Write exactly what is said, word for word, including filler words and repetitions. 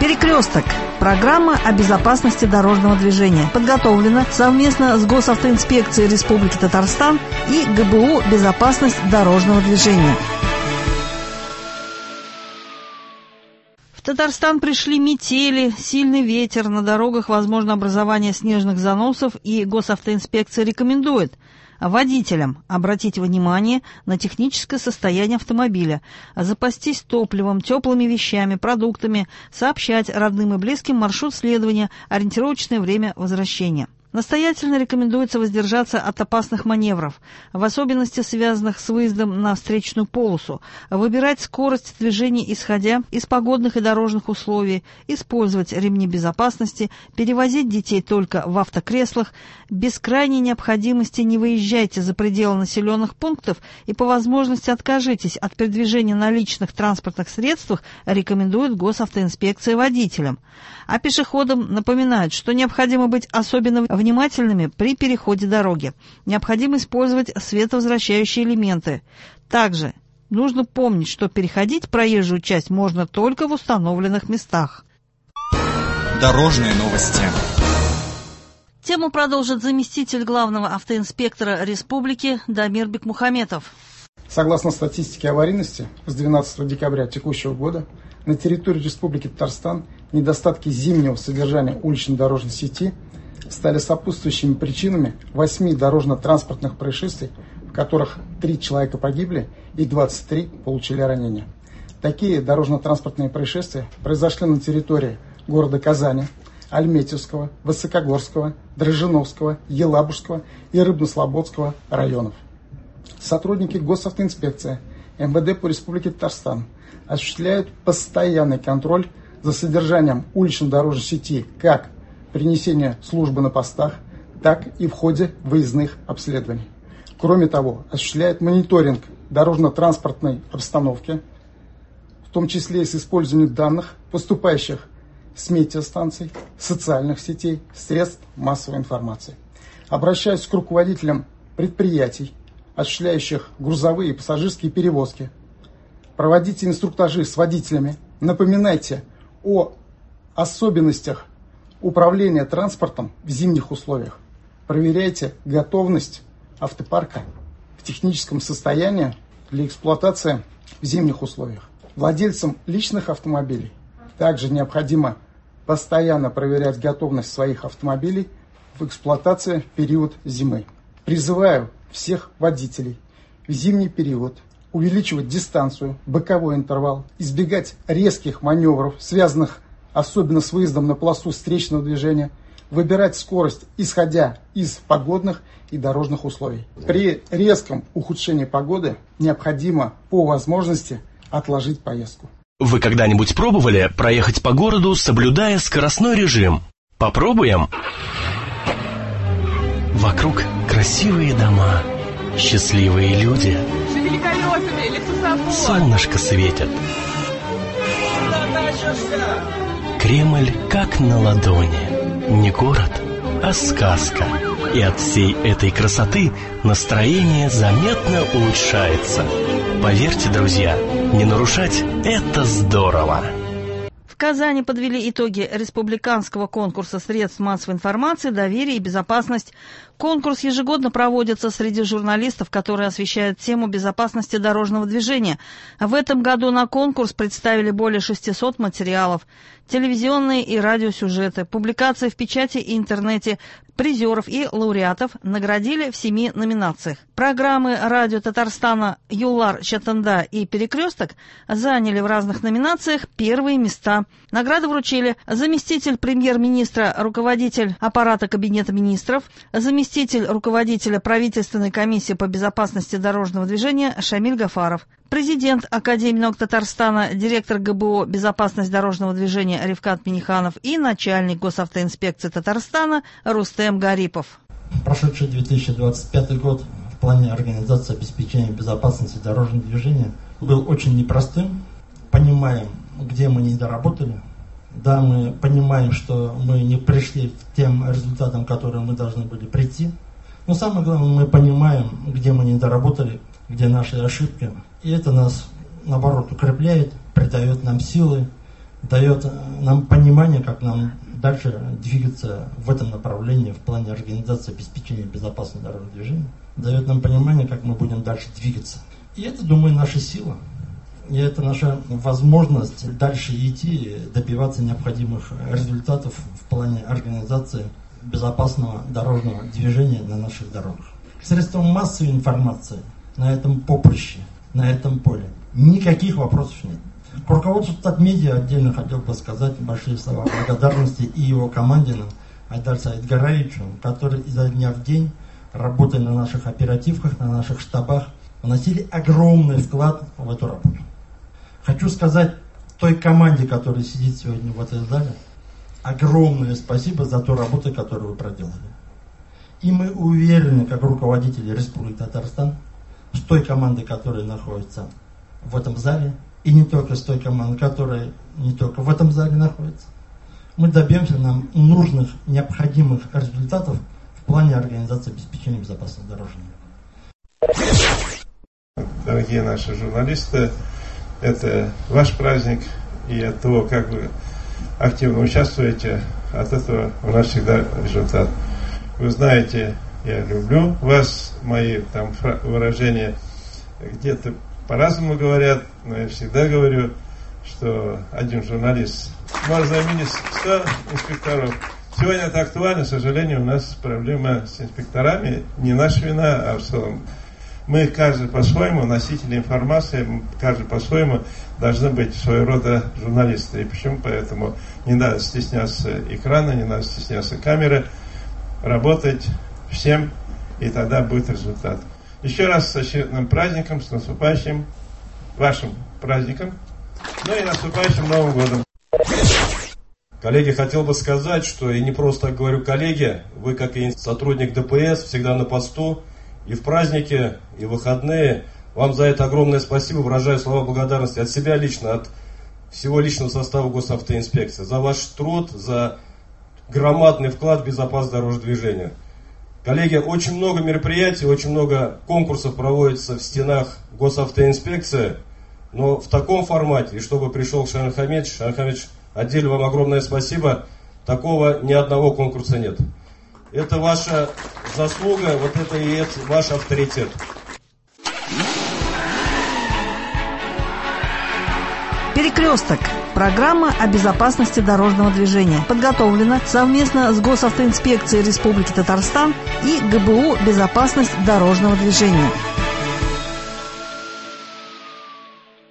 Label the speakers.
Speaker 1: «Перекресток» – программа о безопасности дорожного движения. Подготовлена совместно с Госавтоинспекцией Республики Татарстан и ГБУ «Безопасность дорожного движения». В Татарстан пришли метели, сильный ветер, на дорогах возможно образование снежных заносов, и Госавтоинспекция рекомендует водителям обратить внимание на техническое состояние автомобиля, запастись топливом, теплыми вещами, продуктами, сообщать родным и близким маршрут следования, ориентировочное время возвращения. Настоятельно рекомендуется воздержаться от опасных маневров, в особенности связанных с выездом на встречную полосу, выбирать скорость движения исходя из погодных и дорожных условий, использовать ремни безопасности, перевозить детей только в автокреслах, без крайней необходимости не выезжайте за пределы населенных пунктов и по возможности откажитесь от передвижения на личных транспортных средствах, рекомендует Госавтоинспекция водителям. А пешеходам напоминают, что необходимо быть особенно внимательными при переходе дороги. Необходимо использовать световозвращающие элементы. Также нужно помнить, что переходить проезжую часть можно только в установленных местах.
Speaker 2: Дорожные новости.
Speaker 1: Тему продолжит заместитель главного автоинспектора республики Дамир Бекмухаметов.
Speaker 3: Согласно статистике аварийности с двенадцатого декабря текущего года на территории Республики Татарстан недостатки зимнего содержания улично-дорожной сети стали сопутствующими причинами восьми дорожно-транспортных происшествий, в которых три человека погибли и двадцать три получили ранения. Такие дорожно-транспортные происшествия произошли на территории города Казани, Альметьевского, Высокогорского, Дрожжиновского, Елабужского и Рыбно-Слободского районов. Сотрудники Госавтоинспекции эм вэ дэ по Республике Татарстан осуществляют постоянный контроль за содержанием улично-дорожной сети как при несении службы на постах, так и в ходе выездных обследований. Кроме того, осуществляет мониторинг дорожно-транспортной обстановки, в том числе и с использованием данных, поступающих с метеостанций, социальных сетей, средств массовой информации. Обращаюсь к руководителям предприятий, осуществляющих грузовые и пассажирские перевозки. Проводите инструктажи с водителями, напоминайте о особенностях управления транспортом в зимних условиях. Проверяйте готовность автопарка в техническом состоянии для эксплуатации в зимних условиях. Владельцам личных автомобилей также необходимо постоянно проверять готовность своих автомобилей в эксплуатации в период зимы. Призываю всех водителей в зимний период увеличивать дистанцию, боковой интервал, избегать резких маневров, связанных особенно с выездом на полосу встречного движения, выбирать скорость, исходя из погодных и дорожных условий. При резком ухудшении погоды необходимо по возможности отложить поездку.
Speaker 4: Вы когда-нибудь пробовали проехать по городу, соблюдая скоростной режим? Попробуем? Вокруг красивые дома, счастливые люди. Солнышко светит. Кремль как на ладони. Не город, а сказка. И от всей этой красоты настроение заметно улучшается. Поверьте, друзья, не нарушать – это здорово.
Speaker 1: В Казани подвели итоги республиканского конкурса средств массовой информации «Доверие и безопасность». Конкурс ежегодно проводится среди журналистов, которые освещают тему безопасности дорожного движения. В этом году на конкурс представили более шестисот материалов. Телевизионные и радиосюжеты, публикации в печати и интернете, призеров и лауреатов наградили в семи номинациях. Программы радио Татарстана «Юллар», «Чатанда» и «Перекресток» заняли в разных номинациях первые места. Награды вручили заместитель премьер-министра, руководитель аппарата Кабинета министров, заместитель руководителя правительственной комиссии по безопасности дорожного движения Шамиль Гафаров, президент Академии наук Татарстана, директор ГБО «Безопасность дорожного движения» Ревкат Миниханов и начальник Госавтоинспекции Татарстана Рустем Гарипов.
Speaker 5: Прошедший две тысячи двадцать пятый год в плане организации обеспечения безопасности дорожного движения был очень непростым. Понимаем, где мы не доработали. Да, мы понимаем, что мы не пришли к тем результатам, к которым мы должны были прийти. Но самое главное, мы понимаем, где мы не доработали, где наши ошибки. И это нас, наоборот, укрепляет, придает нам силы дает нам понимание, как нам дальше двигаться в этом направлении в плане организации обеспечения безопасного дорожного движения, дает нам понимание, как мы будем дальше двигаться. И это, думаю, наша сила. И это наша возможность дальше идти, добиваться необходимых результатов в плане организации безопасного дорожного движения на наших дорогах. Средством массовой информации на этом поприще, на этом поле никаких вопросов нет. К руководству Татмедиа отдельно хотел бы сказать большие слова благодарности и его команде, Айдарсу Айдгараевичу, который изо дня в день, работая на наших оперативках, на наших штабах, вносили огромный вклад в эту работу. Хочу сказать той команде, которая сидит сегодня в этой зале, огромное спасибо за ту работу, которую вы проделали. И мы уверены, как руководители Республики Татарстан, с той командой, которая находится в этом зале, и не только с той командой, которая не только в этом зале находится, мы добьемся нам нужных, необходимых результатов в плане организации обеспечения безопасного дорожного.
Speaker 6: Дорогие наши журналисты, это ваш праздник, и от того, как вы активно участвуете, от этого у нас всегда результат. Вы знаете, я люблю вас, мои там выражения где-то по-разному говорят, но я всегда говорю, что один журналист может заменить сто инспекторов. Сегодня это актуально, к сожалению, у нас проблема с инспекторами, не наша вина, а в целом. Мы каждый по-своему носители информации, каждый по-своему должны быть своего рода журналисты. И почему? Поэтому не надо стесняться экрана, не надо стесняться камеры, работать всем, и тогда будет результат. Еще раз с очередным праздником, с наступающим вашим праздником, ну и наступающим Новым годом.
Speaker 7: Коллеги, хотел бы сказать, что и не просто так говорю коллеги, вы как и сотрудник ДПС всегда на посту, и в праздники, и в выходные. Вам за это огромное спасибо, выражаю слова благодарности от себя лично, от всего личного состава госавтоинспекции, за ваш труд, за громадный вклад в безопасность дорожного движения. Коллеги, очень много мероприятий, очень много конкурсов проводится в стенах госавтоинспекции, но в таком формате, и чтобы пришел Шайхан Хамидович, Шайхан Хамидович, отдельно вам огромное спасибо, такого ни одного конкурса нет. Это ваша заслуга, вот это и это ваш авторитет.
Speaker 1: «Перекресток» – программа о безопасности дорожного движения. Подготовлена совместно с Госавтоинспекцией Республики Татарстан и ГБУ «Безопасность дорожного движения».